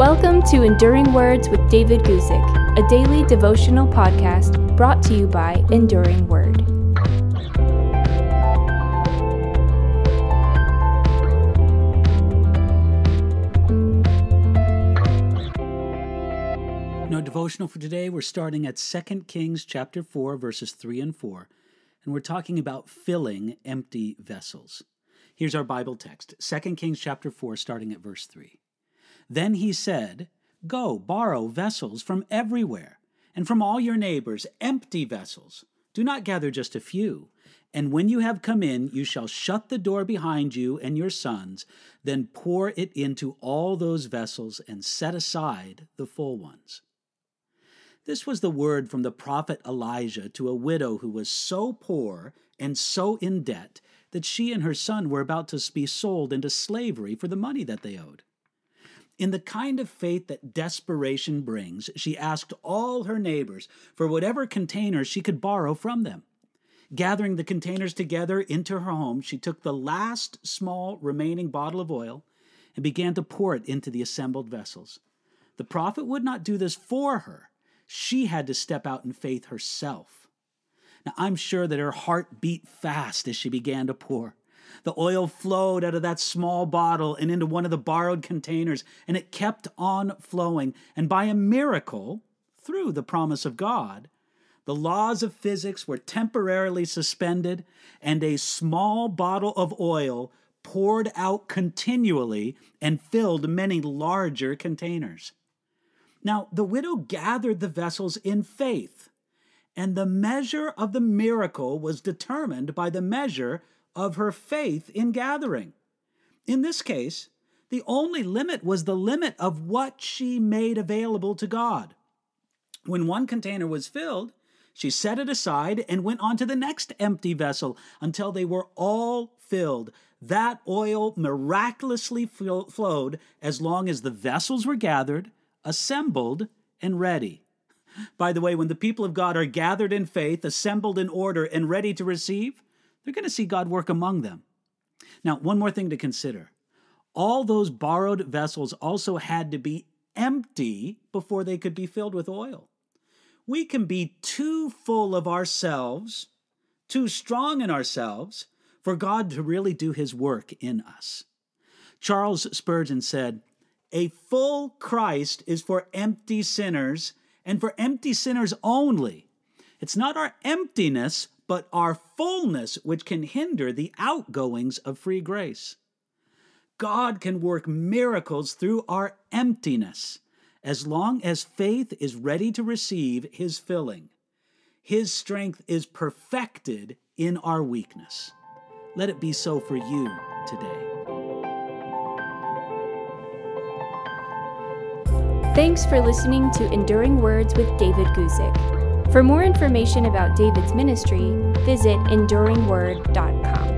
Welcome to Enduring Words with David Guzik, a daily devotional podcast brought to you by Enduring Word. In our devotional for today, we're starting at 2 Kings chapter 4, verses 3 and 4, and we're talking about filling empty vessels. Here's our Bible text, 2 Kings chapter 4, starting at verse 3. Then he said, "Go, borrow vessels from everywhere, and from all your neighbors, empty vessels. Do not gather just a few. And when you have come in, you shall shut the door behind you and your sons, then pour it into all those vessels and set aside the full ones." This was the word from the prophet Elijah to a widow who was so poor and so in debt that she and her son were about to be sold into slavery for the money that they owed. In the kind of faith that desperation brings, she asked all her neighbors for whatever containers she could borrow from them. Gathering the containers together into her home, she took the last small remaining bottle of oil and began to pour it into the assembled vessels. The prophet would not do this for her. She had to step out in faith herself. Now, I'm sure that her heart beat fast as she began to pour. The oil flowed out of that small bottle and into one of the borrowed containers, and it kept on flowing. And by a miracle, through the promise of God, the laws of physics were temporarily suspended, and a small bottle of oil poured out continually and filled many larger containers. Now, the widow gathered the vessels in faith, and the measure of the miracle was determined by the measure of her faith in gathering. In this case, the only limit was the limit of what she made available to God. When one container was filled, she set it aside and went on to the next empty vessel until they were all filled. That oil miraculously flowed as long as the vessels were gathered, assembled, and ready. By the way, when the people of God are gathered in faith, assembled in order, and ready to receive, they're going to see God work among them. Now, one more thing to consider. All those borrowed vessels also had to be empty before they could be filled with oil. We can be too full of ourselves, too strong in ourselves, for God to really do his work in us. Charles Spurgeon said, "A full Christ is for empty sinners, and for empty sinners only. It's not our emptiness, but our fullness which can hinder the outgoings of free grace." God can work miracles through our emptiness as long as faith is ready to receive his filling. His strength is perfected in our weakness. Let it be so for you today. Thanks for listening to Enduring Words with David Guzik. For more information about David's ministry, visit enduringword.com.